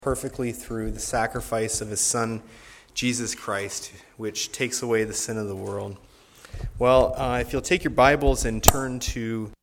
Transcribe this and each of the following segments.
perfectly through the sacrifice of his Son, Jesus Christ, which takes away the sin of the world. Well, if you'll take your Bibles and turn to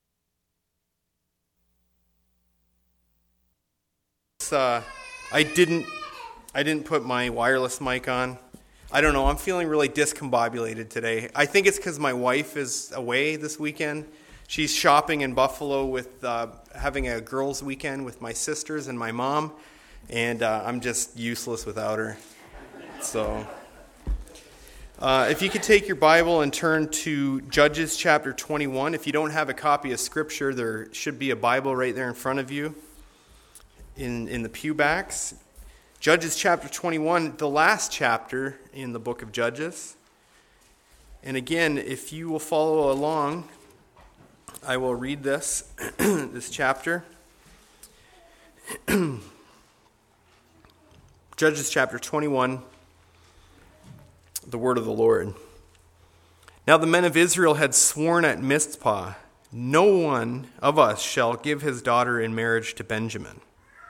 I didn't put my wireless mic on. I don't know, I'm feeling really discombobulated today. I think it's because my wife is away this weekend. She's shopping in Buffalo with having a girls' weekend with my sisters and my mom, and I'm just useless without her. So, if you could take your Bible and turn to Judges chapter 21. If you don't have a copy of Scripture, there should be a Bible right there in front of you in the pew backs. Judges chapter 21, the last chapter in the book of Judges. And again, if you will follow along, I will read this, this chapter. Judges chapter 21, the word of the Lord. Now the men of Israel had sworn at Mizpah, no one of us shall give his daughter in marriage to Benjamin.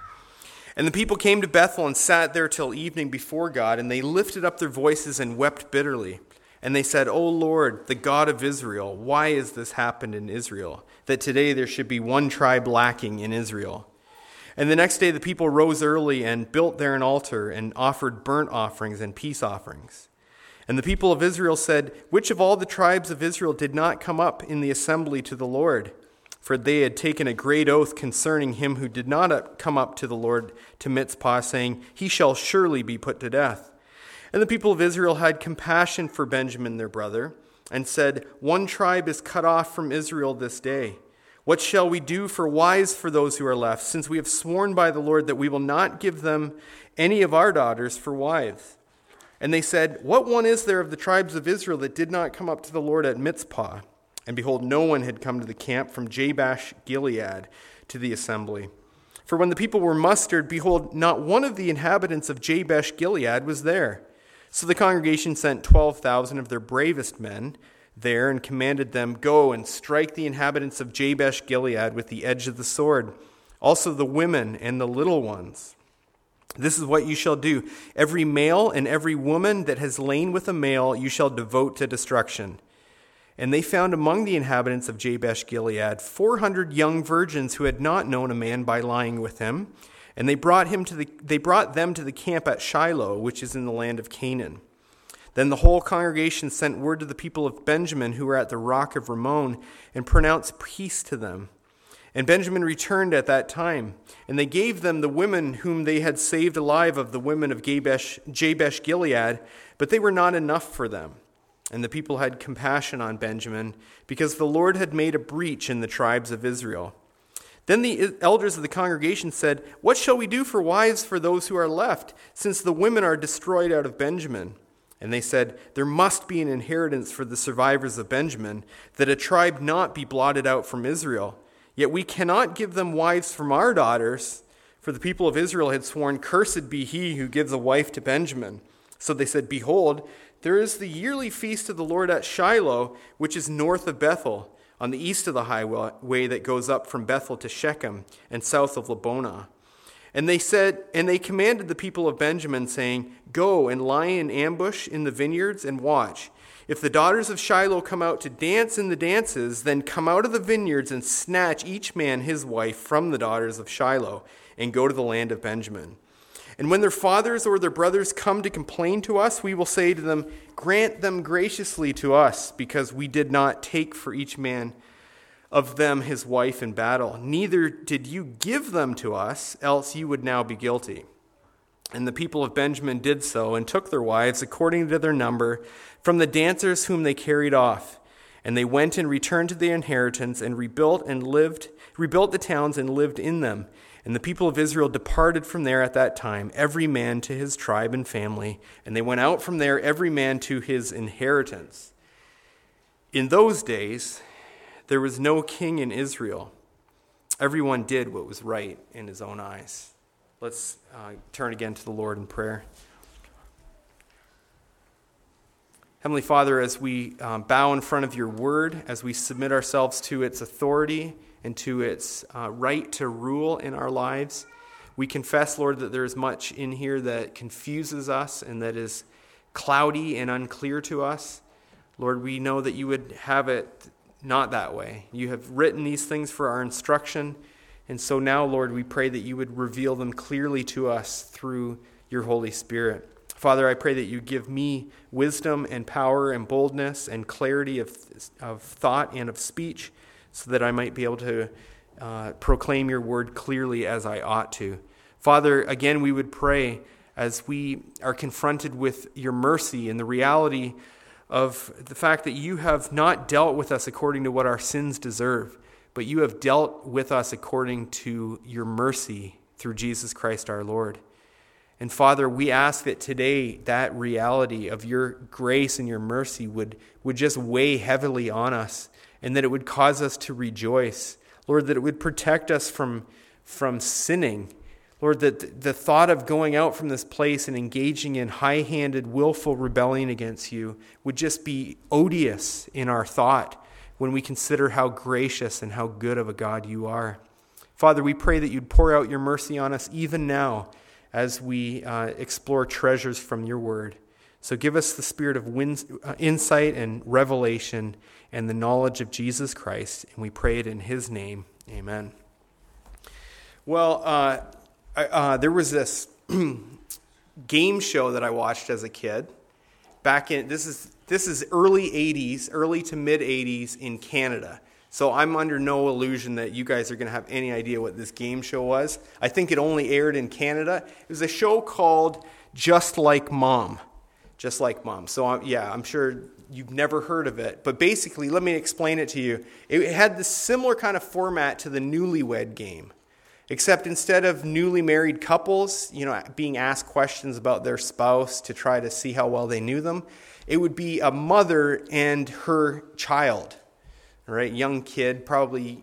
And the people came to Bethel and sat there till evening before God, and they lifted up their voices and wept bitterly. And they said, O Lord, the God of Israel, why has this happened in Israel, that today there should be one tribe lacking in Israel? And the next day the people rose early and built there an altar and offered burnt offerings and peace offerings. And the people of Israel said, which of all the tribes of Israel did not come up in the assembly to the Lord? For they had taken a great oath concerning him who did not come up to the Lord to Mizpah, saying, he shall surely be put to death. And the people of Israel had compassion for Benjamin their brother, and said, one tribe is cut off from Israel this day. What shall we do for wives for those who are left, since we have sworn by the Lord that we will not give them any of our daughters for wives? And they said, what one is there of the tribes of Israel that did not come up to the Lord at Mizpah? And behold, no one had come to the camp from Jabesh Gilead to the assembly. For when the people were mustered, behold, not one of the inhabitants of Jabesh Gilead was there. So the congregation sent 12,000 of their bravest men there and commanded them, go and strike the inhabitants of Jabesh Gilead with the edge of the sword, also the women and the little ones. This is what you shall do. Every male and every woman that has lain with a male you shall devote to destruction. And they found among the inhabitants of Jabesh Gilead 400 young virgins who had not known a man by lying with him. And they brought them to the camp at Shiloh, which is in the land of Canaan. Then the whole congregation sent word to the people of Benjamin who were at the rock of Rimmon and pronounced peace to them. And Benjamin returned at that time, and they gave them the women whom they had saved alive of the women of Jabesh Gilead, but they were not enough for them. And the people had compassion on Benjamin, because the Lord had made a breach in the tribes of Israel. Then the elders of the congregation said, what shall we do for wives for those who are left, since the women are destroyed out of Benjamin? And they said, there must be an inheritance for the survivors of Benjamin, that a tribe not be blotted out from Israel. Yet we cannot give them wives from our daughters, for the people of Israel had sworn, cursed be he who gives a wife to Benjamin. So they said, behold, there is the yearly feast of the Lord at Shiloh, which is north of Bethel, on the east of the highway that goes up from Bethel to Shechem and south of Lebonah. And they commanded the people of Benjamin, saying, go and lie in ambush in the vineyards and watch. If the daughters of Shiloh come out to dance in the dances, then come out of the vineyards and snatch each man his wife from the daughters of Shiloh and go to the land of Benjamin. And when their fathers or their brothers come to complain to us, we will say to them, grant them graciously to us, because we did not take for each man of them his wife in battle. Neither did you give them to us, else you would now be guilty. And the people of Benjamin did so, and took their wives according to their number from the dancers whom they carried off. And they went and returned to their inheritance, and rebuilt the towns and lived in them. And the people of Israel departed from there at that time, every man to his tribe and family. And they went out from there, every man to his inheritance. In those days, there was no king in Israel. Everyone did what was right in his own eyes. Let's turn again to the Lord in prayer. Heavenly Father, as we bow in front of your word, as we submit ourselves to its authority and to its right to rule in our lives, We confess, Lord, that there is much in here that confuses us and that is cloudy and unclear to us. Lord, we know that you would have it not that way. You have written these things for our instruction. And so now, Lord, we pray that you would reveal them clearly to us through your Holy Spirit. Father, I pray that you give me wisdom and power and boldness and clarity of thought and of speech so that I might be able to proclaim your word clearly as I ought to. Father, again, we would pray as we are confronted with your mercy and the reality of the fact that you have not dealt with us according to what our sins deserve, but you have dealt with us according to your mercy through Jesus Christ our Lord. And Father, we ask that today that reality of your grace and your mercy would just weigh heavily on us, and that it would cause us to rejoice. Lord, that it would protect us from sinning. Lord, that the thought of going out from this place and engaging in high-handed, willful rebellion against you would just be odious in our thought when we consider how gracious and how good of a God you are. Father, we pray that you'd pour out your mercy on us even now as we explore treasures from your word. So give us the spirit of insight and revelation and the knowledge of Jesus Christ, and we pray it in his name. Amen. Well, there was this game show that I watched as a kid. This is early 80s, early to mid 80s in Canada. So I'm under no illusion that you guys are going to have any idea what this game show was. I think it only aired in Canada. It was a show called Just Like Mom. Just Like Mom. So I'm sure you've never heard of it. But basically, let me explain it to you. It had this similar kind of format to the Newlywed Game. Except instead of newly married couples, being asked questions about their spouse to try to see how well they knew them, it would be a mother and her child, right? Young kid, probably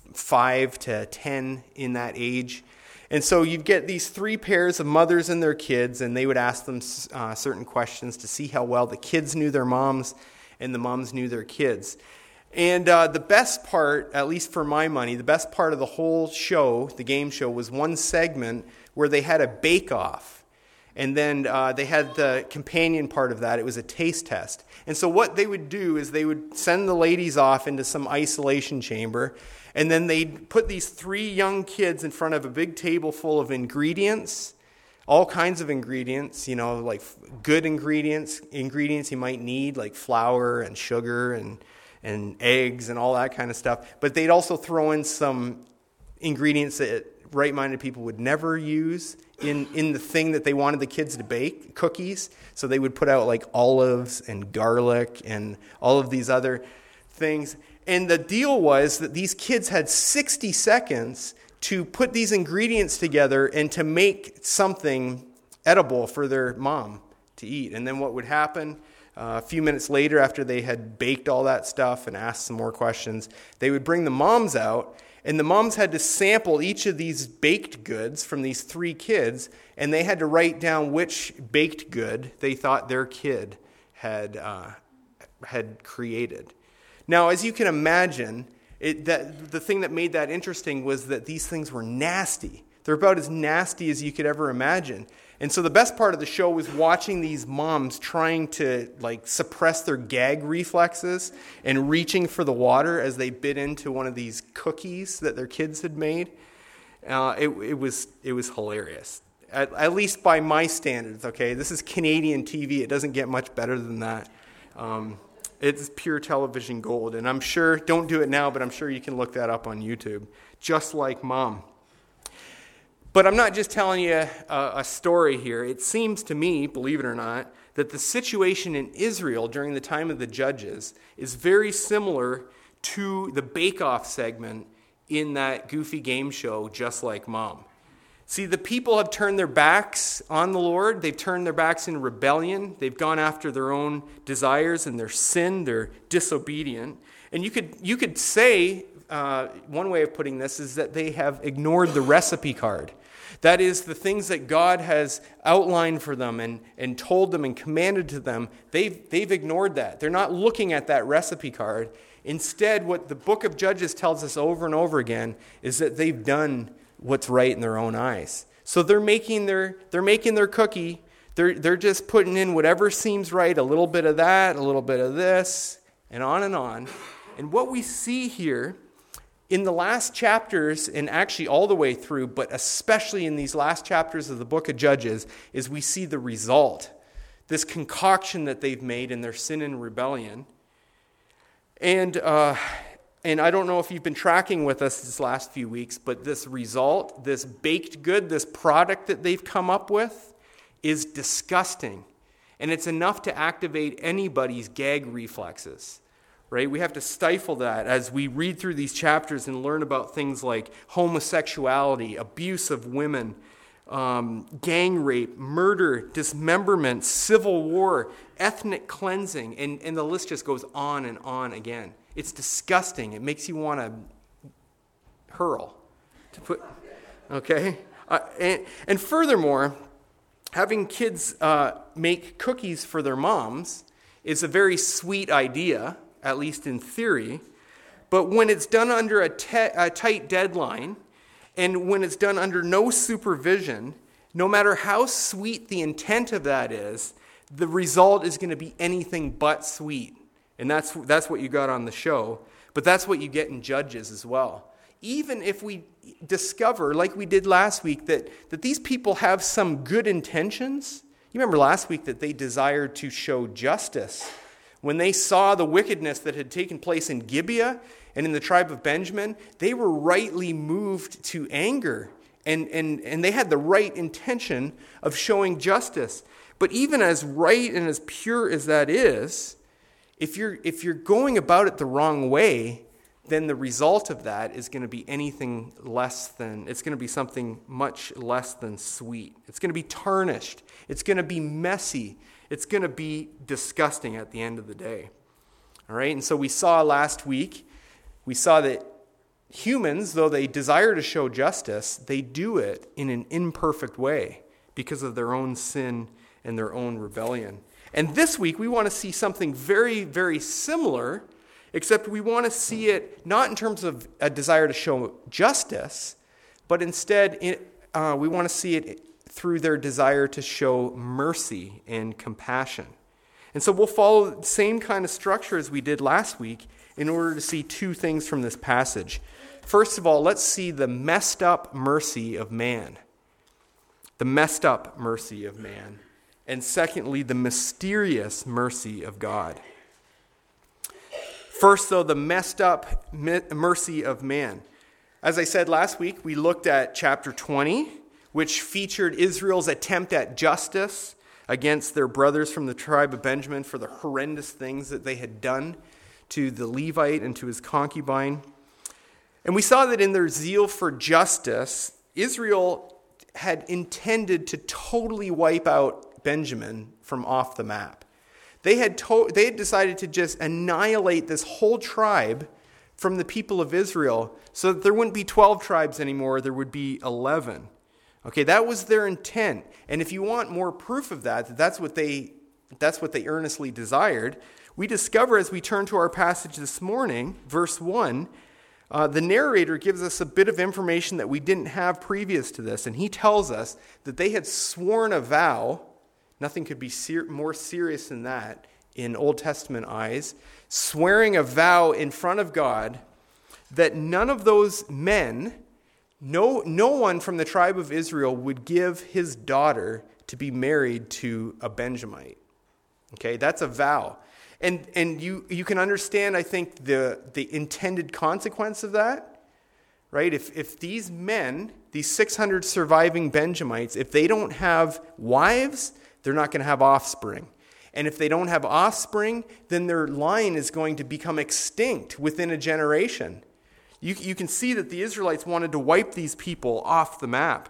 5 to 10 in that age. And so you'd get these 3 pairs of mothers and their kids, and they would ask them certain questions to see how well the kids knew their moms and the moms knew their kids. And the best part, at least for my money, the best part of the whole show, the game show, was one segment where they had a bake-off. And then they had the companion part of that. It was a taste test. And so what they would do is they would send the ladies off into some isolation chamber, and then they'd put these 3 young kids in front of a big table full of ingredients, all kinds of ingredients, like good ingredients you might need, like flour and sugar and eggs and all that kind of stuff. But they'd also throw in some ingredients that right-minded people would never use in the thing that they wanted the kids to bake, cookies. So they would put out like olives and garlic and all of these other things. And the deal was that these kids had 60 seconds to put these ingredients together and to make something edible for their mom to eat. And then what would happen? A few minutes later, after they had baked all that stuff and asked some more questions, they would bring the moms out, and the moms had to sample each of these baked goods from these 3 kids, and they had to write down which baked good they thought their kid had created. Now, as you can imagine, the thing that made that interesting was that these things were nasty. They're about as nasty as you could ever imagine. And so the best part of the show was watching these moms trying to suppress their gag reflexes and reaching for the water as they bit into one of these cookies that their kids had made. It was hilarious, at least by my standards. Okay, this is Canadian TV. It doesn't get much better than that. It's pure television gold, and I'm sure, don't do it now, but I'm sure you can look that up on YouTube. Just Like Mom. But I'm not just telling you a story here. It seems to me, believe it or not, that the situation in Israel during the time of the Judges is very similar to the bake-off segment in that goofy game show, Just Like Mom. See, the people have turned their backs on the Lord. They've turned their backs in rebellion. They've gone after their own desires and their sin. They're disobedient. And you could say, one way of putting this is that they have ignored the recipe card. That is, the things that God has outlined for them and told them and commanded to them, they've ignored that. They're not looking at that recipe card. Instead, what the book of Judges tells us over and over again is that they've done what's right in their own eyes. So they're making their cookie. They're just putting in whatever seems right, a little bit of that, a little bit of this, and on and on. And what we see here in the last chapters, and actually all the way through, but especially in these last chapters of the book of Judges, is we see the result, this concoction that they've made in their sin and rebellion. And I don't know if you've been tracking with us this last few weeks, but this result, this baked good, this product that they've come up with is disgusting. And it's enough to activate anybody's gag reflexes, right? We have to stifle that as we read through these chapters and learn about things like homosexuality, abuse of women, gang rape, murder, dismemberment, civil war, ethnic cleansing, and the list just goes on and on again. It's disgusting. It makes you want to hurl. Okay? And furthermore, having kids make cookies for their moms is a very sweet idea, at least in theory. But when it's done under a tight deadline, and when it's done under no supervision, no matter how sweet the intent of that is, the result is going to be anything but sweet. And that's what you got on the show. But that's what you get in Judges as well. Even if we discover, like we did last week, that these people have some good intentions. You remember last week that they desired to show justice. When they saw the wickedness that had taken place in Gibeah and in the tribe of Benjamin, they were rightly moved to anger. And they had the right intention of showing justice. But even as right and as pure as that is, if you're going about it the wrong way, then the result of that is going to be anything less than, it's going to be something much less than sweet. It's going to be tarnished. It's going to be messy. It's going to be disgusting at the end of the day. All right, and so we saw last week, we saw that humans, though they desire to show justice, they do it in an imperfect way because of their own sin and their own rebellion. And this week, we want to see something very, very similar, except we want to see it not in terms of a desire to show justice, but instead we want to see it through their desire to show mercy and compassion. And so we'll follow the same kind of structure as we did last week in order to see two things from this passage. First of all, let's see the messed up mercy of man. The messed up mercy of man. And secondly, the mysterious mercy of God. First, though, the messed up mercy of man. As I said last week, we looked at chapter 20, which featured Israel's attempt at justice against their brothers from the tribe of Benjamin for the horrendous things that they had done to the Levite and to his concubine. And we saw that in their zeal for justice, Israel had intended to totally wipe out Benjamin from off the map. They had decided to just annihilate this whole tribe from the people of Israel so that there wouldn't be 12 tribes anymore, there would be 11. Okay, that was their intent. And if you want more proof of that, that's what they earnestly desired, we discover as we turn to our passage this morning, verse 1, the narrator gives us a bit of information that we didn't have previous to this. And he tells us that they had sworn a vow. Nothing could be more serious than that in Old Testament eyes. Swearing a vow in front of God that none of those men, no one from the tribe of Israel would give his daughter to be married to a Benjamite. Okay, that's a vow. And you can understand, I think, the intended consequence of that, right? If these men, these 600 surviving Benjamites, if they don't have wives, they're not going to have offspring. And if they don't have offspring, then their line is going to become extinct within a generation. You can see that the Israelites wanted to wipe these people off the map.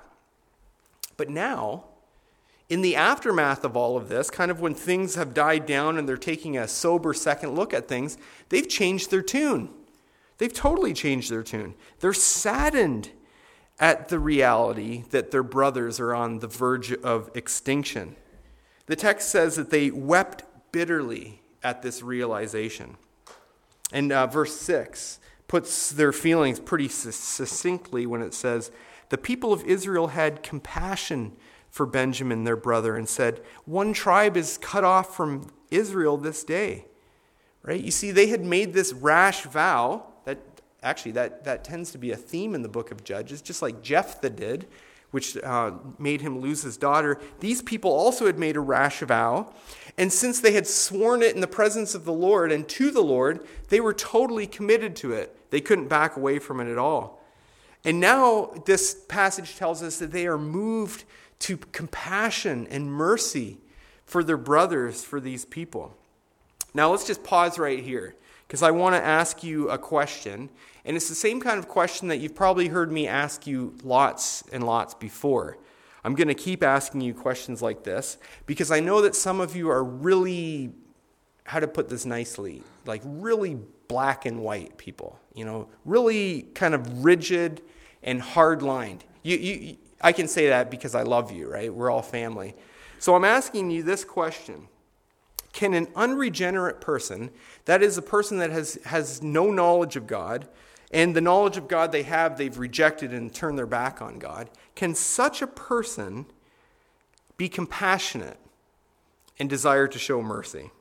But now, in the aftermath of all of this, kind of when things have died down and they're taking a sober second look at things, they've changed their tune. They've totally changed their tune. They're saddened at the reality that their brothers are on the verge of extinction. The text says that they wept bitterly at this realization. And verse 6 puts their feelings pretty succinctly when it says, the people of Israel had compassion for Benjamin, their brother, and said, one tribe is cut off from Israel this day. Right? You see, they had made this rash vow. That tends to be a theme in the book of Judges, just like Jephthah did, which made him lose his daughter. These people also had made a rash vow, and since they had sworn it in the presence of the Lord and to the Lord, they were totally committed to it. They couldn't back away from it at all. And now this passage tells us that they are moved to compassion and mercy for their brothers, for these people. Now let's just pause right here, because I want to ask you a question. And it's the same kind of question that you've probably heard me ask you lots and lots before. I'm going to keep asking you questions like this, because I know that some of you are really, how to put this nicely, like really black and white people, really kind of rigid and hard-lined. I can say that because I love you, right? We're all family. So I'm asking you this question. Can an unregenerate person, that is a person that has no knowledge of God, and the knowledge of God they've rejected and turned their back on God, can such a person be compassionate and desire to show mercy?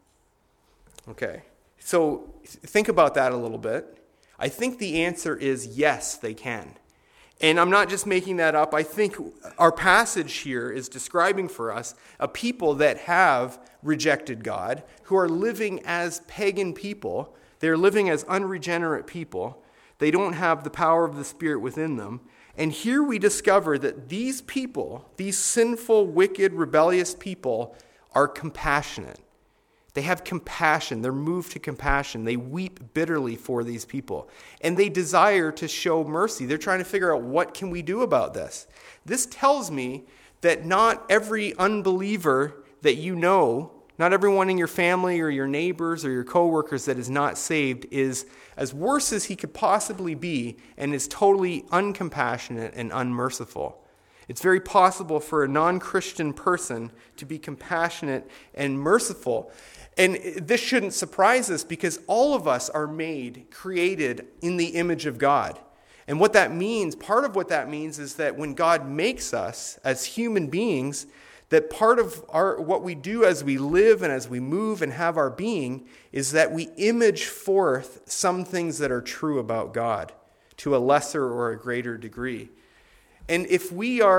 Okay, so think about that a little bit. I think the answer is yes, they can. And I'm not just making that up. I think our passage here is describing for us a people that have rejected God, who are living as pagan people. They're living as unregenerate people. They don't have the power of the Spirit within them. And here we discover that these people, these sinful, wicked, rebellious people, are compassionate. They have compassion. They're moved to compassion. They weep bitterly for these people. And they desire to show mercy. They're trying to figure out, what can we do about this? This tells me that not every unbeliever that you know, not everyone in your family or your neighbors or your coworkers that is not saved is as worse as he could possibly be and is totally uncompassionate and unmerciful. It's very possible for a non-Christian person to be compassionate and merciful. And this shouldn't surprise us, because all of us are created in the image of God. And what that means, part of what that means is that when God makes us as human beings, that part of what we do as we live and as we move and have our being is that we image forth some things that are true about God to a lesser or a greater degree. And if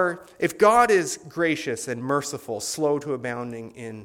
God is gracious and merciful, slow to abounding in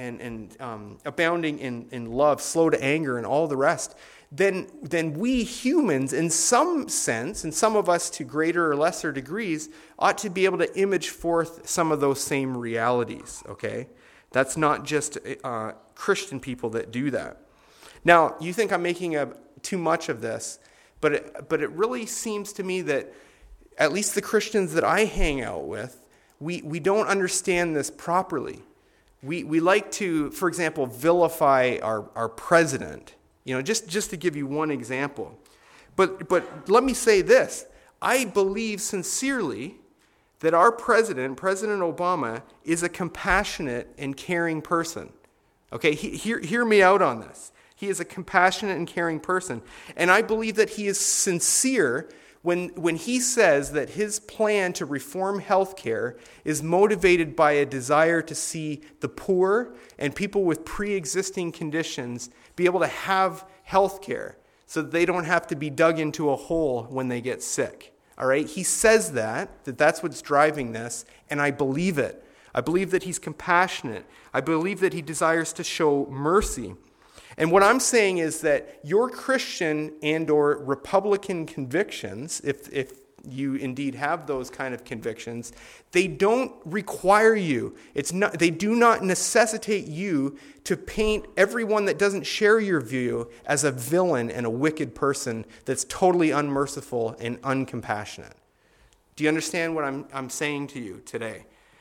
abounding in love, slow to anger, and all the rest, then we humans, in some sense, and some of us to greater or lesser degrees, ought to be able to image forth some of those same realities, okay? That's not just Christian people that do that. Now, you think I'm making too much of this, but it really seems to me that at least the Christians that I hang out with, we don't understand this properly. We like to, for example, vilify our president, just to give you one example. But let me say this. I believe sincerely that our President Obama, is a compassionate and caring person. Okay, hear me out on this. He is a compassionate and caring person. And I believe that he is sincere when he says that his plan to reform healthcare is motivated by a desire to see the poor and people with pre-existing conditions be able to have healthcare so that they don't have to be dug into a hole when they get sick. All right? He says that's what's driving this, and I believe it. I believe that he's compassionate. I believe that he desires to show mercy. And what I'm saying is that your Christian and or Republican convictions, if you indeed have those kind of convictions, they don't require you. They do not necessitate you to paint everyone that doesn't share your view as a villain and a wicked person that's totally unmerciful and uncompassionate. Do you understand what I'm saying to you today?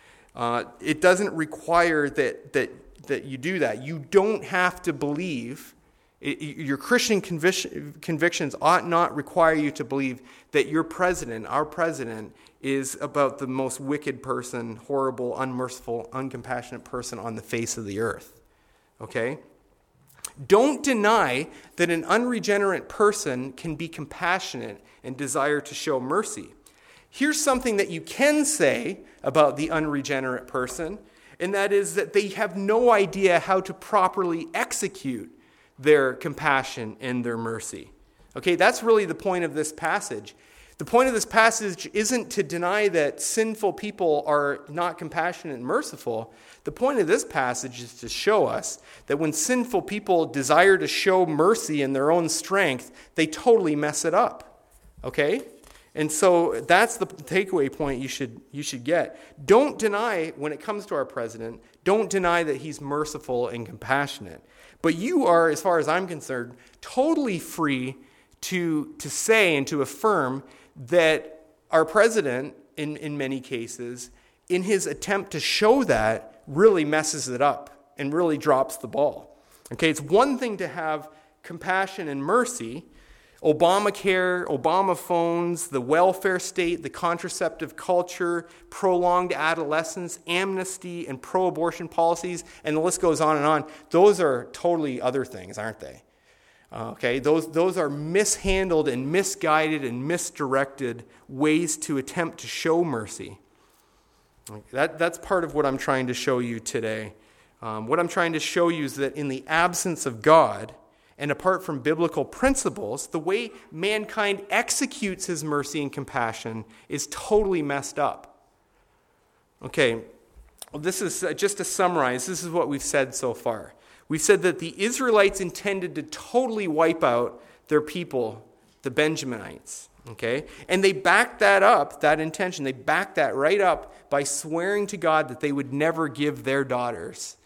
It doesn't require that you do that. You don't have to believe. Your Christian convictions ought not require you to believe that our president, is about the most wicked person, horrible, unmerciful, uncompassionate person on the face of the earth. Okay? Don't deny that an unregenerate person can be compassionate and desire to show mercy. Here's something that you can say about the unregenerate person, and that is that they have no idea how to properly execute their compassion and their mercy. Okay, that's really the point of this passage. The point of this passage isn't to deny that sinful people are not compassionate and merciful. The point of this passage is to show us that when sinful people desire to show mercy in their own strength, they totally mess it up. Okay? And so that's the takeaway point you should get. Don't deny, when it comes to our president, don't deny that he's merciful and compassionate. But you are, as far as I'm concerned, totally free to say and to affirm that our president, in many cases, in his attempt to show that, really messes it up and really drops the ball. Okay, it's one thing to have compassion and mercy. Obamacare, Obama phones, the welfare state, the contraceptive culture, prolonged adolescence, amnesty, and pro-abortion policies, and the list goes on and on. Those are totally other things, aren't they? Okay, those are mishandled and misguided and misdirected ways to attempt to show mercy. That's part of what I'm trying to show you today. What I'm trying to show you is that in the absence of God, and apart from biblical principles, the way mankind executes his mercy and compassion is totally messed up. Okay, well, this is just to summarize, this is what we've said so far. We've said that the Israelites intended to totally wipe out their people, the Benjaminites. Okay? And they backed that up, that intention, they backed that right up by swearing to God that they would never give their daughters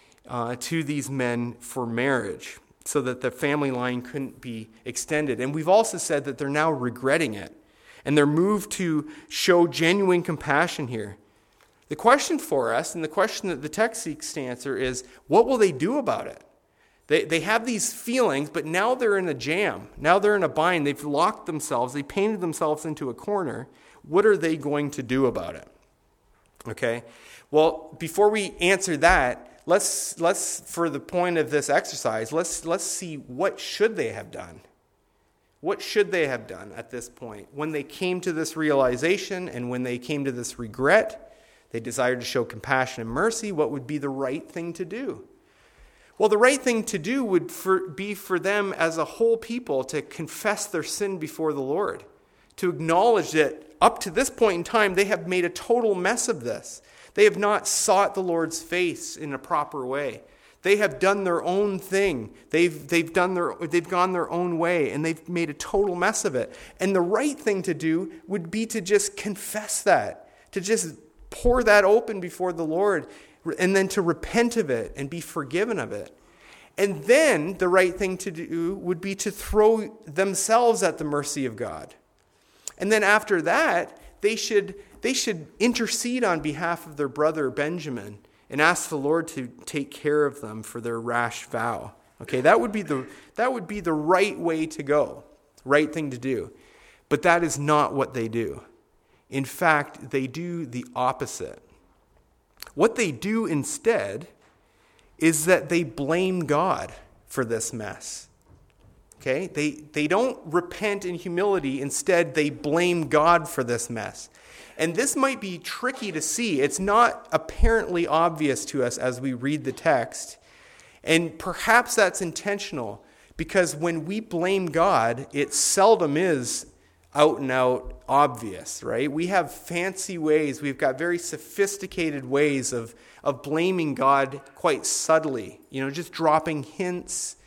to these men for marriage, so that the family line couldn't be extended. And we've also said that they're now regretting it. And they're moved to show genuine compassion here. The question for us, and the question that the text seeks to answer, is what will they do about it? They have these feelings, but now they're in a jam. Now they're in a bind. They've locked themselves. They painted themselves into a corner. What are they going to do about it? Okay? Well, before we answer that, let's for the point of this exercise, let's see what should they have done. What should they have done at this point? When they came to this realization and when they came to this regret, they desired to show compassion and mercy, what would be the right thing to do? Well, the right thing to do would be for them as a whole people to confess their sin before the Lord, to acknowledge that up to this point in time, they have made a total mess of this. They have not sought the Lord's face in a proper way. They have done their own thing. They've gone their own way, and they've made a total mess of it. And the right thing to do would be to just confess that, to just pour that open before the Lord, and then to repent of it and be forgiven of it. And then the right thing to do would be to throw themselves at the mercy of God. And then after that, they should intercede on behalf of their brother Benjamin and ask the Lord to take care of them for their rash vow. Okay, that would be the right way to go, right thing to do. But that is not what they do. In fact, they do the opposite. What they do instead is that they blame God for this mess. Okay? They don't repent in humility. Instead, they blame God for this mess. And this might be tricky to see. It's not apparently obvious to us as we read the text. And perhaps that's intentional, because when we blame God, it seldom is out and out obvious, right? We have fancy ways. We've got very sophisticated ways of blaming God quite subtly. Just dropping hints,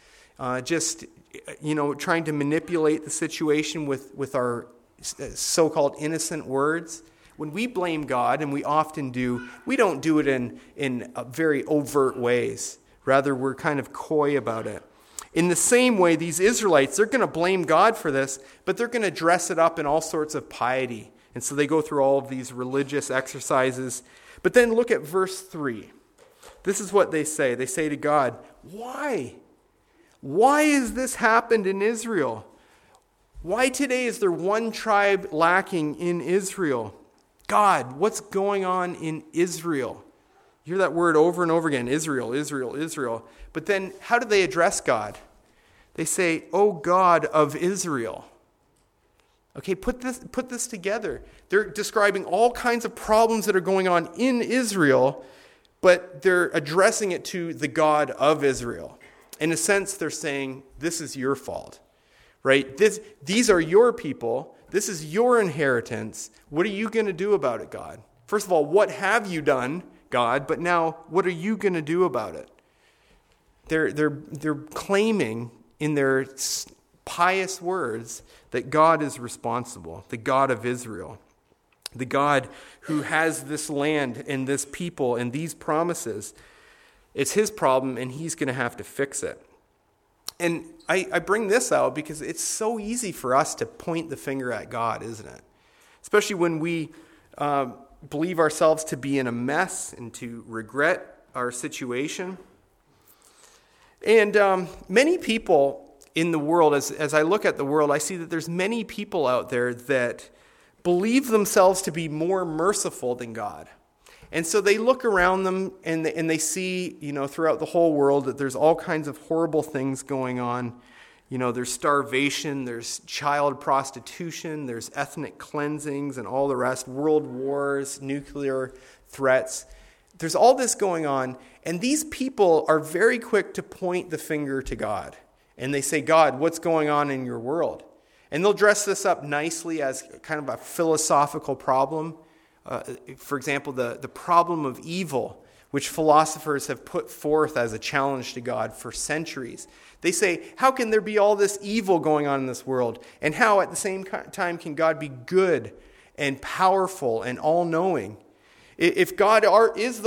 trying to manipulate the situation with our so-called innocent words. When we blame God, and we often do, we don't do it in very overt ways. Rather, we're kind of coy about it. In the same way, these Israelites, they're going to blame God for this, but they're going to dress it up in all sorts of piety. And so they go through all of these religious exercises. But then look at verse 3. This is what they say. They say to God, why? Why has this happened in Israel? Why today is there one tribe lacking in Israel? God, what's going on in Israel? You hear that word over and over again, Israel, Israel, Israel. But then how do they address God? They say, "O God of Israel." Okay, put this together. They're describing all kinds of problems that are going on in Israel, but they're addressing it to the God of Israel. In a sense, they're saying, this is your fault, right? These are your people. This is your inheritance. What are you going to do about it, God? First of all, what have you done, God? But now, what are you going to do about it? They're claiming in their pious words that God is responsible, the God of Israel, the God who has this land and this people and these promises. It's his problem, and he's going to have to fix it. And I bring this out because it's so easy for us to point the finger at God, isn't it? Especially when we believe ourselves to be in a mess and to regret our situation. And many people in the world, as I look at the world, I see that there's many people out there that believe themselves to be more merciful than God. And so they look around them and they see, throughout the whole world that there's all kinds of horrible things going on. There's starvation, there's child prostitution, there's ethnic cleansings and all the rest, world wars, nuclear threats. There's all this going on, and these people are very quick to point the finger to God. And they say, God, what's going on in your world? And they'll dress this up nicely as kind of a philosophical problem. For example, the problem of evil, which philosophers have put forth as a challenge to God for centuries. They say, how can there be all this evil going on in this world? And how at the same time can God be good and powerful and all-knowing? If God is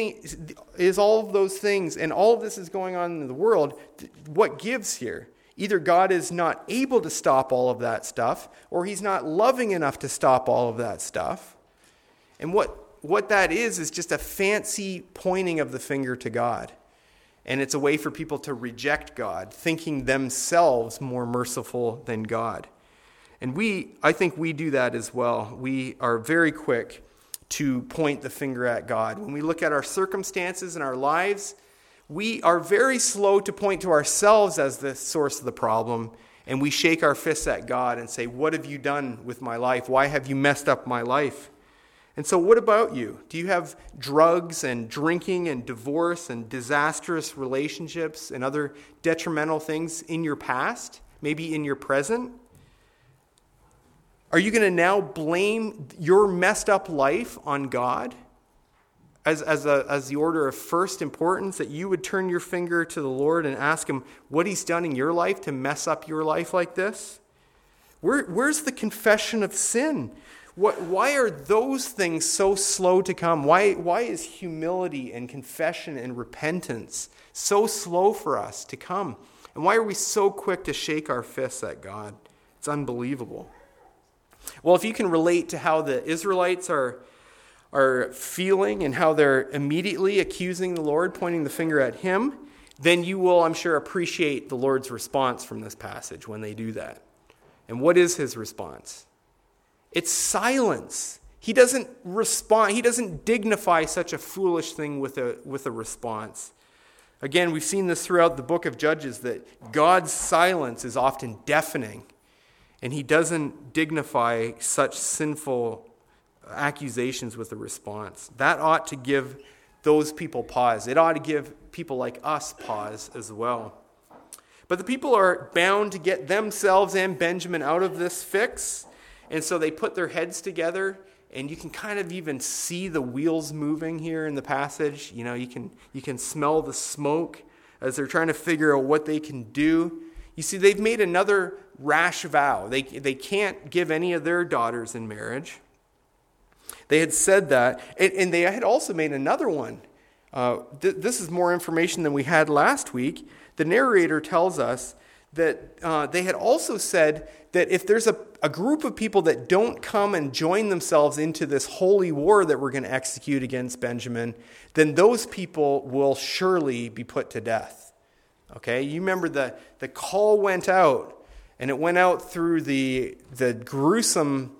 all of those things, and all of this is going on in the world, what gives here? Either God is not able to stop all of that stuff, or he's not loving enough to stop all of that stuff. And what that is just a fancy pointing of the finger to God. And it's a way for people to reject God, thinking themselves more merciful than God. And I think we do that as well. We are very quick to point the finger at God. When we look at our circumstances in our lives, we are very slow to point to ourselves as the source of the problem, and we shake our fists at God and say, what have you done with my life? Why have you messed up my life? And so what about you? Do you have drugs and drinking and divorce and disastrous relationships and other detrimental things in your past, maybe in your present? Are you going to now blame your messed up life on God as the order of first importance, that you would turn your finger to the Lord and ask him what he's done in your life to mess up your life like this? Where's the confession of sin? Why are those things so slow to come? Why is humility and confession and repentance so slow for us to come? And why are we so quick to shake our fists at God? It's unbelievable. Well, if you can relate to how the Israelites are feeling and how they're immediately accusing the Lord, pointing the finger at him, then you will, I'm sure, appreciate the Lord's response from this passage when they do that. And what is his response? It's silence. He doesn't respond. He doesn't dignify such a foolish thing with a response. Again, we've seen this throughout the book of Judges, that God's silence is often deafening. And he doesn't dignify such sinful accusations with a response. That ought to give those people pause. It ought to give people like us pause as well. But the people are bound to get themselves and Benjamin out of this fix. And so they put their heads together, and you can kind of even see the wheels moving here in the passage. You can smell the smoke as they're trying to figure out what they can do. You see, they've made another rash vow. They can't give any of their daughters in marriage. They had said that, and they had also made another one. This is more information than we had last week. The narrator tells us that they had also said that if there's a group of people that don't come and join themselves into this holy war that we're going to execute against Benjamin, then those people will surely be put to death. Okay, you remember the call went out, and it went out through the gruesome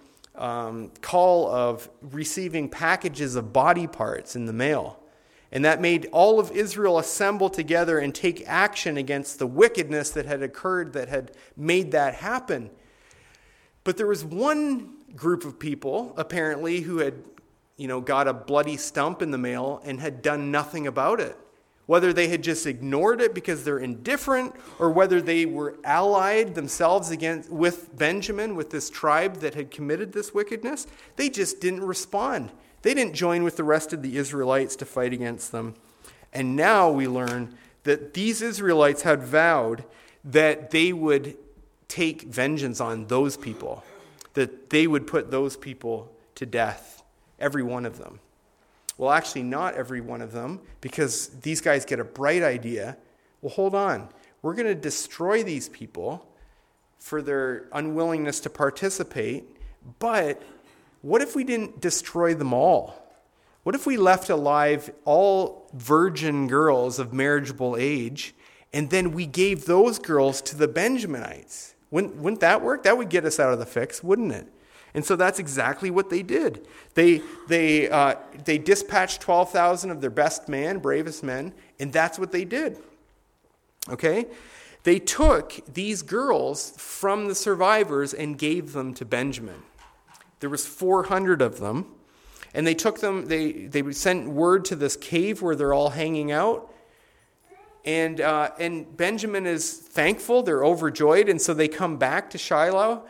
call of receiving packages of body parts in the mail. And that made all of Israel assemble together and take action against the wickedness that had occurred that had made that happen. But there was one group of people, apparently, who had, got a bloody stump in the mail and had done nothing about it. Whether they had just ignored it because they're indifferent, or whether they were allied themselves with Benjamin, with this tribe that had committed this wickedness, they just didn't respond. They didn't join with the rest of the Israelites to fight against them. And now we learn that these Israelites had vowed that they would take vengeance on those people, that they would put those people to death, every one of them. Well, actually, not every one of them, because these guys get a bright idea. Well, hold on. We're going to destroy these people for their unwillingness to participate, but what if we didn't destroy them all? What if we left alive all virgin girls of marriageable age, and then we gave those girls to the Benjaminites? Wouldn't that work? That would get us out of the fix, wouldn't it? And so that's exactly what they did. They dispatched 12,000 of their best men, bravest men, and that's what they did. Okay? They took these girls from the survivors and gave them to Benjamin. There was 400 of them, and they took them. They sent word to this cave where they're all hanging out. And Benjamin is thankful. They're overjoyed, and so they come back to Shiloh.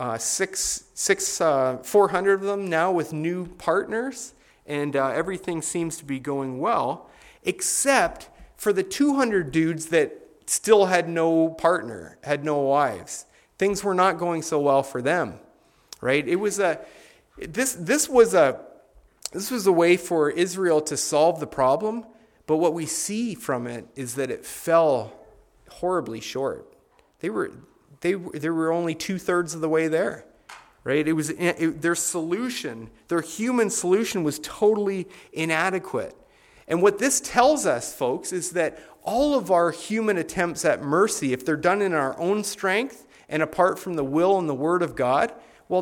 400 of them now with new partners, and everything seems to be going well, except for the 200 dudes that still had no partner, had no wives. Things were not going so well for them, right? It was this was a way for Israel to solve the problem, but what we see from it is that it fell horribly short. They were only 2/3 of the way there, right? Their solution, their human solution, was totally inadequate. And what this tells us, folks, is that all of our human attempts at mercy, if they're done in our own strength and apart from the will and the word of God, well,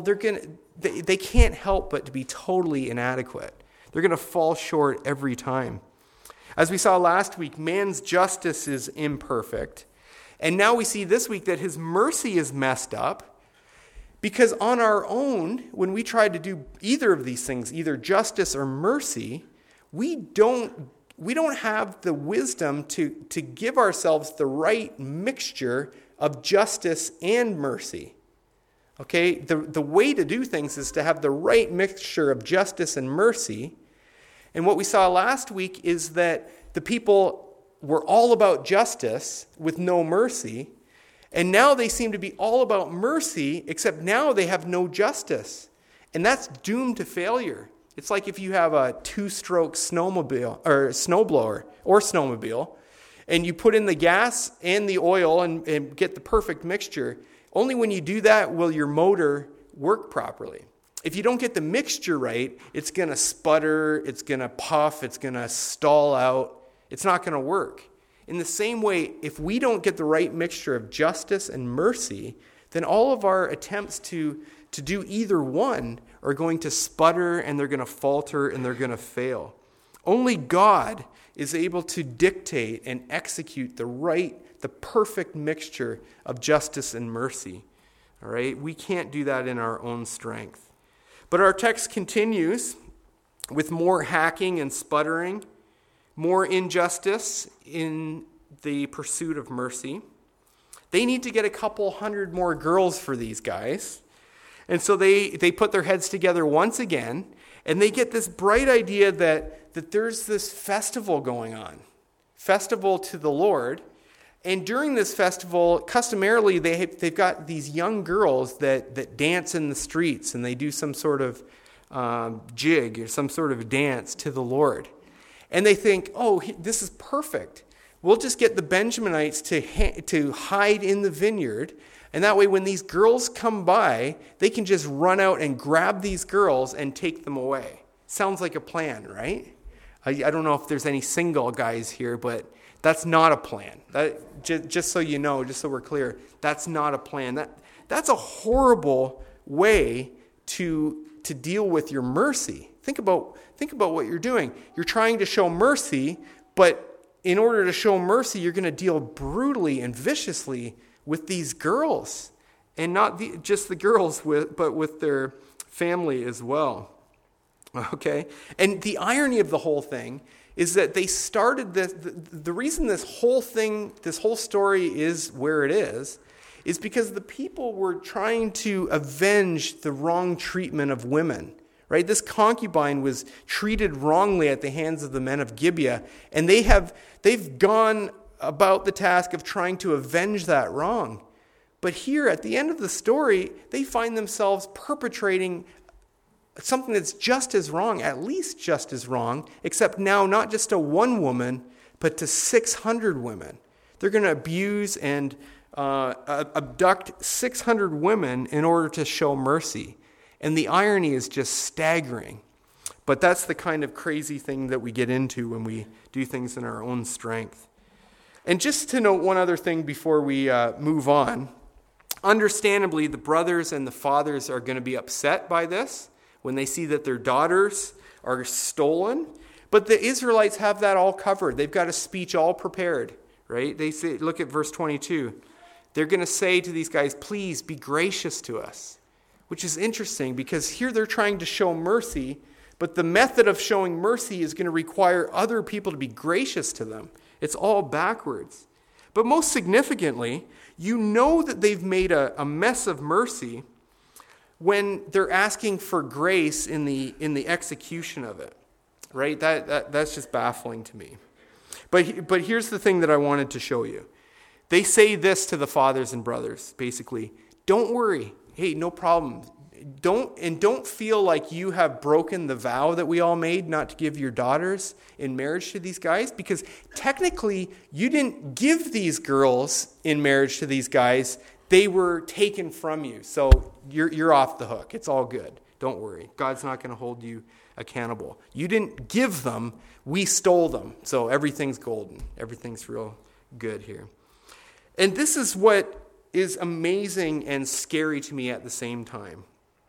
they can't help but to be totally inadequate. They're going to fall short every time. As we saw last week, man's justice is imperfect. And now we see this week that his mercy is messed up, because on our own, when we try to do either of these things, either justice or mercy, we don't have the wisdom to give ourselves the right mixture of justice and mercy. Okay? The way to do things is to have the right mixture of justice and mercy. And what we saw last week is that the people were all about justice with no mercy, and now they seem to be all about mercy, except now they have no justice. And that's doomed to failure. It's like if you have a 2-stroke snowmobile or snowblower or snowmobile, and you put in the gas and the oil and get the perfect mixture. Only when you do that will your motor work properly. If you don't get the mixture right, it's going to sputter, it's going to puff, it's going to stall out. It's not going to work. In the same way, if we don't get the right mixture of justice and mercy, then all of our attempts to do either one are going to sputter, and they're going to falter, and they're going to fail. Only God is able to dictate and execute the perfect mixture of justice and mercy. All right? We can't do that in our own strength. But our text continues with more hacking and sputtering, more injustice in the pursuit of mercy. They need to get a couple hundred more girls for these guys. And so they put their heads together once again, and they get this bright idea that there's this festival going on, festival to the Lord. And during this festival, customarily, they've got these young girls that dance in the streets, and they do some sort of jig or some sort of dance to the Lord. And they think, oh, this is perfect. We'll just get the Benjaminites to hide in the vineyard, and that way when these girls come by, they can just run out and grab these girls and take them away. Sounds like a plan, right? I don't know if there's any single guys here, but that's not a plan. Just so you know, just so we're clear, that's not a plan. That's a horrible way to deal with your mercy. Think about what you're doing. You're trying to show mercy, but in order to show mercy, you're going to deal brutally and viciously with these girls. And not just the girls, but with their family as well. Okay? And the irony of the whole thing is that they started this, the reason this whole story is where it is because the people were trying to avenge the wrong treatment of women. Right? This concubine was treated wrongly at the hands of the men of Gibeah, and they've gone about the task of trying to avenge that wrong. But here, at the end of the story, they find themselves perpetrating something that's just as wrong, at least just as wrong, except now not just to one woman, but to 600 women. They're going to abuse and abduct 600 women in order to show mercy. And the irony is just staggering. But that's the kind of crazy thing that we get into when we do things in our own strength. And just to note one other thing before we move on. Understandably, the brothers and the fathers are going to be upset by this when they see that their daughters are stolen. But the Israelites have that all covered. They've got a speech all prepared, right? They say, look at verse 22. They're going to say to these guys, please be gracious to us. Which is interesting because here they're trying to show mercy, but the method of showing mercy is going to require other people to be gracious to them. It's all backwards. But most significantly, you know that they've made a mess of mercy when they're asking for grace in the execution of it, right? That's just baffling to me. But here's the thing that I wanted to show you. They say this to the fathers and brothers, basically. Don't worry. Hey, no problem. Don't feel like you have broken the vow that we all made not to give your daughters in marriage to these guys, because technically you didn't give these girls in marriage to these guys. They were taken from you. So you're off the hook. It's all good. Don't worry. God's not going to hold you accountable. You didn't give them. We stole them. So everything's golden. Everything's real good here. And this is what is amazing and scary to me at the same time.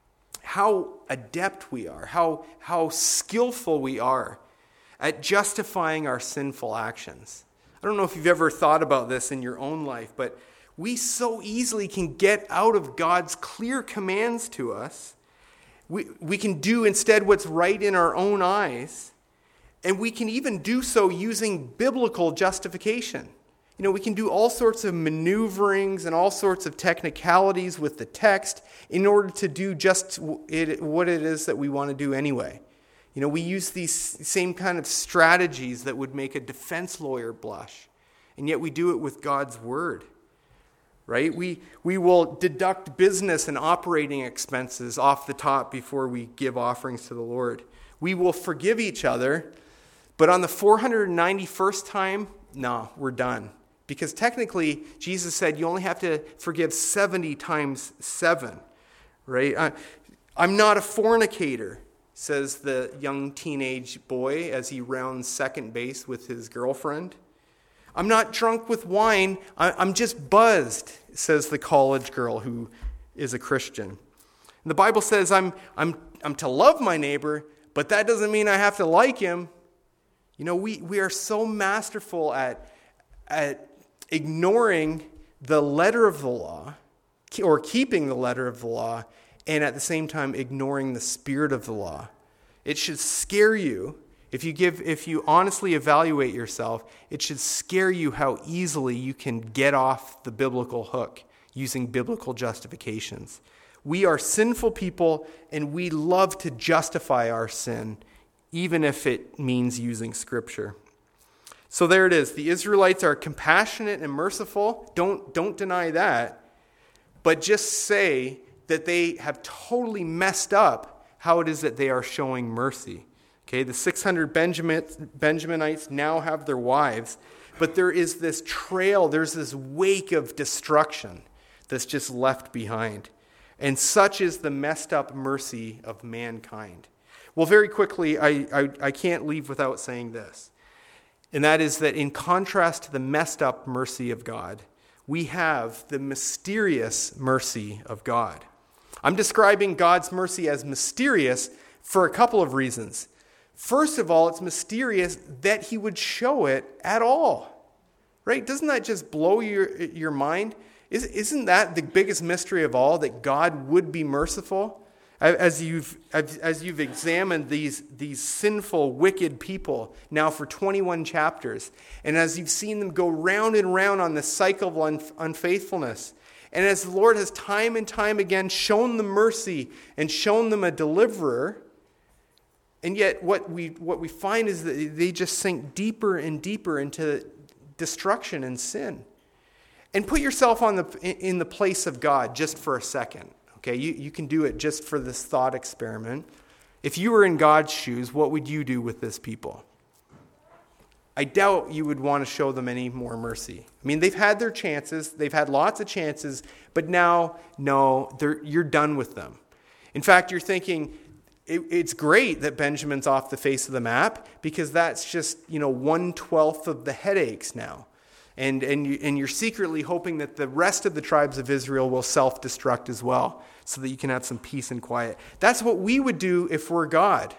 How adept we are, how skillful we are at justifying our sinful actions. I don't know if you've ever thought about this in your own life, but we so easily can get out of God's clear commands to us. We can do instead what's right in our own eyes, and we can even do so using biblical justification. You know, we can do all sorts of maneuverings and all sorts of technicalities with the text in order to do just what it is that we want to do anyway. You know, we use these same kind of strategies that would make a defense lawyer blush, and yet we do it with God's word, right? We will deduct business and operating expenses off the top before we give offerings to the Lord. We will forgive each other, but on the 491st time, no, we're done. Because technically, Jesus said you only have to forgive 70 times 7, right? I'm not a fornicator, says the young teenage boy as he rounds second base with his girlfriend. I'm not drunk with wine, I'm just buzzed, says the college girl who is a Christian. And the Bible says I'm to love my neighbor, but that doesn't mean I have to like him. You know, we are so masterful at ignoring the letter of the law, or keeping the letter of the law, and at the same time ignoring the spirit of the law. It should scare you. If you honestly evaluate yourself, it should scare you how easily you can get off the biblical hook using biblical justifications. We are sinful people, and we love to justify our sin, even if it means using Scripture. So there it is. The Israelites are compassionate and merciful. Don't deny that. But just say that they have totally messed up how it is that they are showing mercy. Okay, the 600 Benjaminites now have their wives, but there is this trail, there's this wake of destruction that's just left behind. And such is the messed up mercy of mankind. Well, very quickly, I can't leave without saying this. And that is that in contrast to the messed up mercy of God, we have the mysterious mercy of God. I'm describing God's mercy as mysterious for a couple of reasons. First of all, it's mysterious that he would show it at all. Right? Doesn't that just blow your mind? Isn't that the biggest mystery of all, that God would be merciful? As you've examined these sinful, wicked people now for 21 chapters, and as you've seen them go round and round on this cycle of unfaithfulness, and as the Lord has time and time again shown them mercy and shown them a deliverer, and yet what we find is that they just sink deeper and deeper into destruction and sin. And put yourself in the place of God just for a second. Okay, you can do it just for this thought experiment. If you were in God's shoes, what would you do with this people? I doubt you would want to show them any more mercy. I mean, they've had their chances. They've had lots of chances. But now, no, you're done with them. In fact, you're thinking, it's great that Benjamin's off the face of the map, because that's just 1/12 of the headaches now. And you're secretly hoping that the rest of the tribes of Israel will self-destruct as well, so that you can have some peace and quiet. That's what we would do if we're God.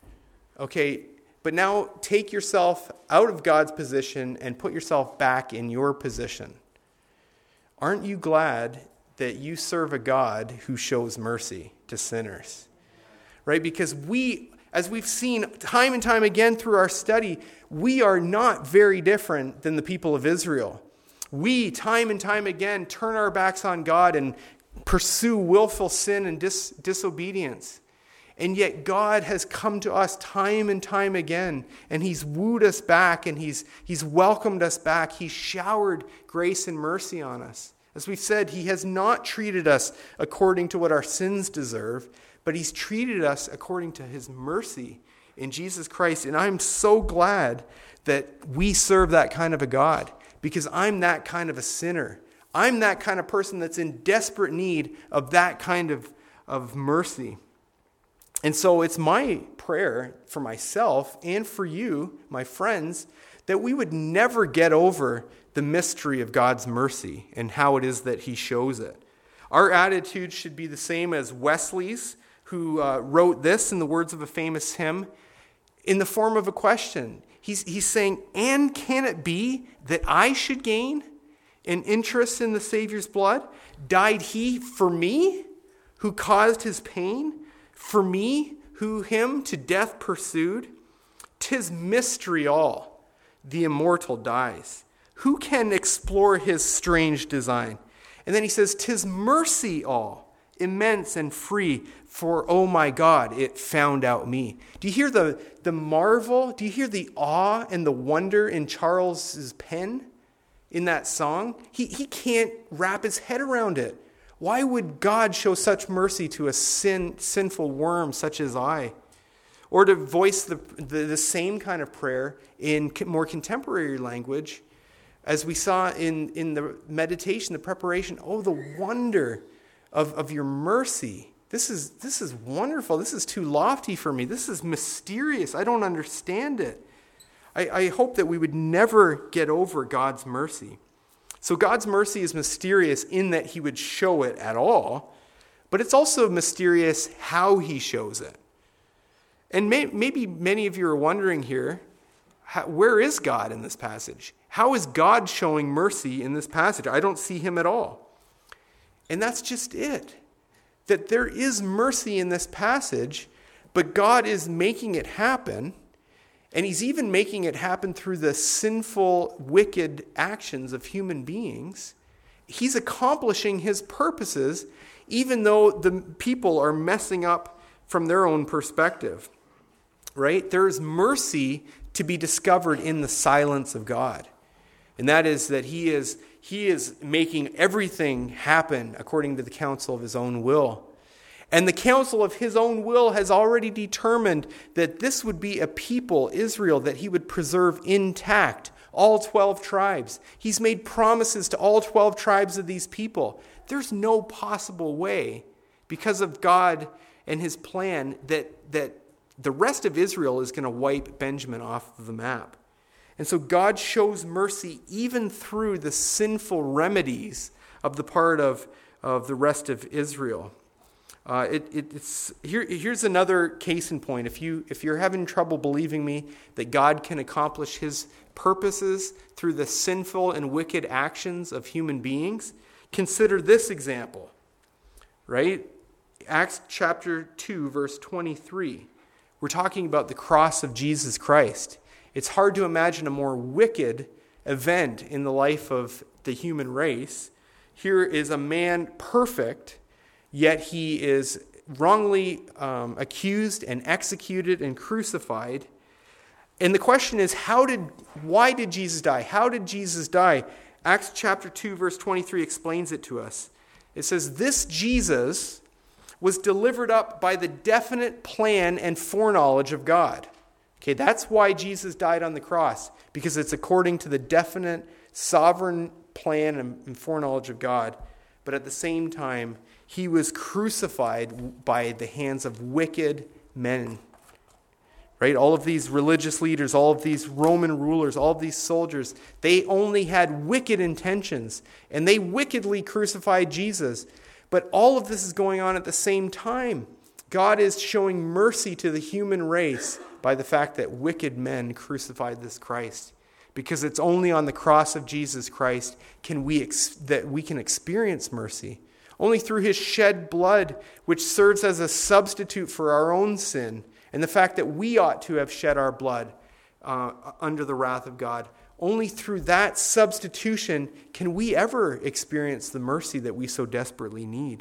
Okay, but now take yourself out of God's position and put yourself back in your position. Aren't you glad that you serve a God who shows mercy to sinners? Right? Because as we've seen time and time again through our study, we are not very different than the people of Israel. We, time and time again, turn our backs on God and pursue willful sin and disobedience. And yet God has come to us time and time again, and he's wooed us back, and he's welcomed us back. He's showered grace and mercy on us. As we've said, he has not treated us according to what our sins deserve, but he's treated us according to his mercy in Jesus Christ. And I'm so glad that we serve that kind of a God, because I'm that kind of a sinner. I'm that kind of person that's in desperate need of that kind of mercy. And so it's my prayer for myself and for you, my friends, that we would never get over the mystery of God's mercy and how it is that he shows it. Our attitude should be the same as Wesley's, who wrote this in the words of a famous hymn, in the form of a question. He's saying, and can it be that I should gain an interest in the Savior's blood? Died he for me, who caused his pain? For me, who him to death pursued? 'Tis mystery all, the immortal dies. Who can explore his strange design? And then he says, 'tis mercy all, immense and free, for, oh my God, it found out me. Do you hear the marvel? Do you hear the awe and the wonder in Charles's pen in that song? He can't wrap his head around it. Why would God show such mercy to a sinful worm such as I? Or to voice the same kind of prayer in more contemporary language, as we saw in the meditation, the preparation, oh, the wonder of your mercy. This is wonderful. This is too lofty for me. This is mysterious. I don't understand it. I hope that we would never get over God's mercy. So God's mercy is mysterious in that he would show it at all, but it's also mysterious how he shows it. And maybe many of you are wondering here, where is God in this passage? How is God showing mercy in this passage? I don't see him at all. And that's just it. That there is mercy in this passage, but God is making it happen, and he's even making it happen through the sinful, wicked actions of human beings. He's accomplishing his purposes, even though the people are messing up from their own perspective. Right? There is mercy to be discovered in the silence of God. And that is that he is making everything happen according to the counsel of his own will. And the counsel of his own will has already determined that this would be a people, Israel, that he would preserve intact, all 12 tribes. He's made promises to all 12 tribes of these people. There's no possible way, because of God and his plan, that the rest of Israel is going to wipe Benjamin off of the map. And so God shows mercy even through the sinful remedies of the part of the rest of Israel. Here's another case in point. If you're having trouble believing me that God can accomplish his purposes through the sinful and wicked actions of human beings, Consider this example, right? Acts chapter 2, verse 23. We're talking about the cross of Jesus Christ. It's hard to imagine a more wicked event in the life of the human race. Here is a man perfect, yet he is wrongly accused and executed and crucified. And the question is, why did Jesus die? How did Jesus die? Acts chapter 2, verse 23 explains it to us. It says, this Jesus was delivered up by the definite plan and foreknowledge of God. Okay, that's why Jesus died on the cross, because it's according to the definite sovereign plan and foreknowledge of God. But at the same time, he was crucified by the hands of wicked men. Right? All of these religious leaders, all of these Roman rulers, all of these soldiers, they only had wicked intentions, and they wickedly crucified Jesus. But all of this is going on at the same time. God is showing mercy to the human race by the fact that wicked men crucified this Christ. Because it's only on the cross of Jesus Christ that we can experience mercy. Only through his shed blood, which serves as a substitute for our own sin, and the fact that we ought to have shed our blood under the wrath of God. Only through that substitution can we ever experience the mercy that we so desperately need.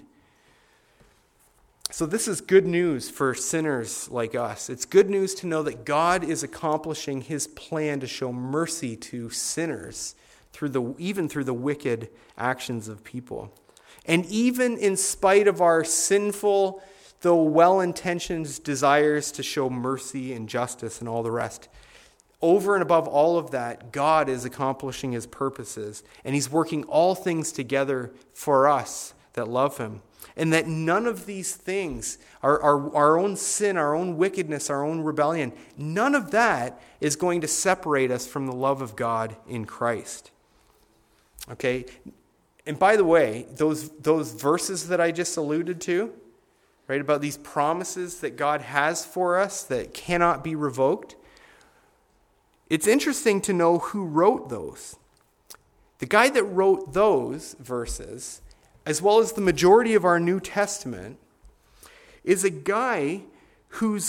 So this is good news for sinners like us. It's good news to know that God is accomplishing his plan to show mercy to sinners even through the wicked actions of people. And even in spite of our sinful, though well-intentioned desires to show mercy and justice and all the rest, over and above all of that, God is accomplishing his purposes, and he's working all things together for us that love him. And that none of these things, our own sin, our own wickedness, our own rebellion, none of that is going to separate us from the love of God in Christ. Okay? And by the way, those verses that I just alluded to, right, about these promises that God has for us that cannot be revoked, it's interesting to know who wrote those. The guy that wrote those verses, as well as the majority of our New Testament, is a guy whose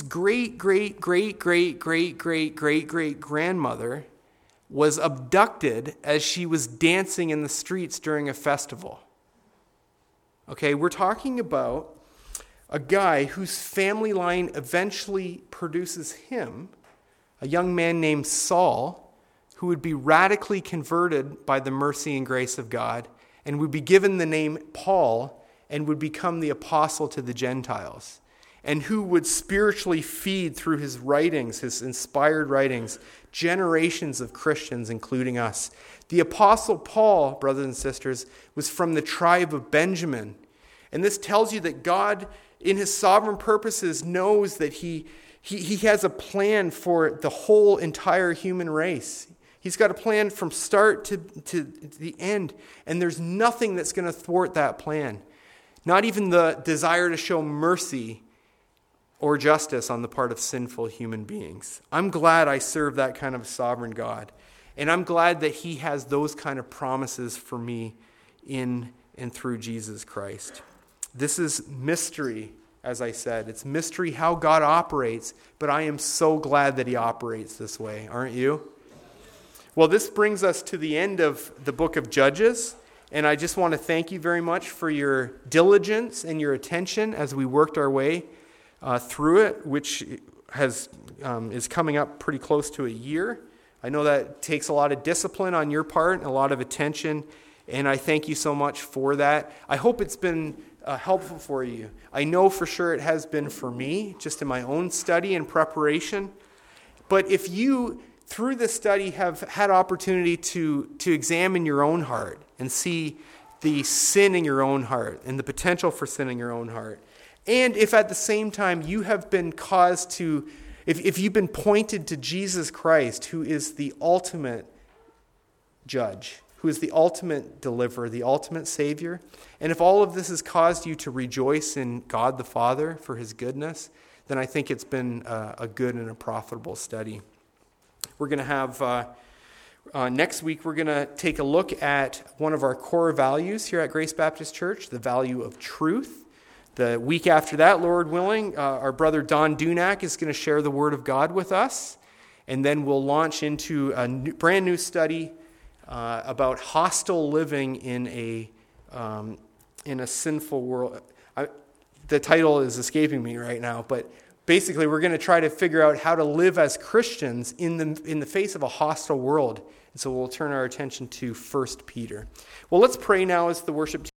great-great-great-great-great-great-great-great-grandmother was abducted as she was dancing in the streets during a festival. Okay, we're talking about a guy whose family line eventually produces him, a young man named Saul, who would be radically converted by the mercy and grace of God, and would be given the name Paul, and would become the apostle to the Gentiles, and who would spiritually feed through his writings, his inspired writings, generations of Christians, including us. The apostle Paul, brothers and sisters, was from the tribe of Benjamin. And this tells you that God, in his sovereign purposes, knows that he has a plan for the whole entire human race. He's got a plan from start to the end, and there's nothing that's going to thwart that plan. Not even the desire to show mercy or justice on the part of sinful human beings. I'm glad I serve that kind of sovereign God, and I'm glad that he has those kind of promises for me in and through Jesus Christ. This is mystery. As I said, it's mystery how God operates, but I am so glad that he operates this way, aren't you? Well, this brings us to the end of the book of Judges, and I just want to thank you very much for your diligence and your attention as we worked our way through it, which is coming up pretty close to a year. I know that takes a lot of discipline on your part and a lot of attention, and I thank you so much for that. I hope it's been helpful for you. I know for sure it has been for me, just in my own study and preparation. But if you, through this study, have had opportunity to examine your own heart and see the sin in your own heart and the potential for sin in your own heart, and if at the same time you have been caused to, if you've been pointed to Jesus Christ, who is the ultimate judge, who is the ultimate deliverer, the ultimate Savior. And if all of this has caused you to rejoice in God the Father for his goodness, then I think it's been a good and a profitable study. We're going to have Next week, we're going to take a look at one of our core values here at Grace Baptist Church, the value of truth. The week after that, Lord willing, our brother Don Dunack is going to share the Word of God with us. And then we'll launch into a brand new study about hostile living in a sinful world. The title is escaping me right now, but basically we're going to try to figure out how to live as Christians in the face of a hostile world. And so we'll turn our attention to 1 Peter. Well, let's pray now as the worship team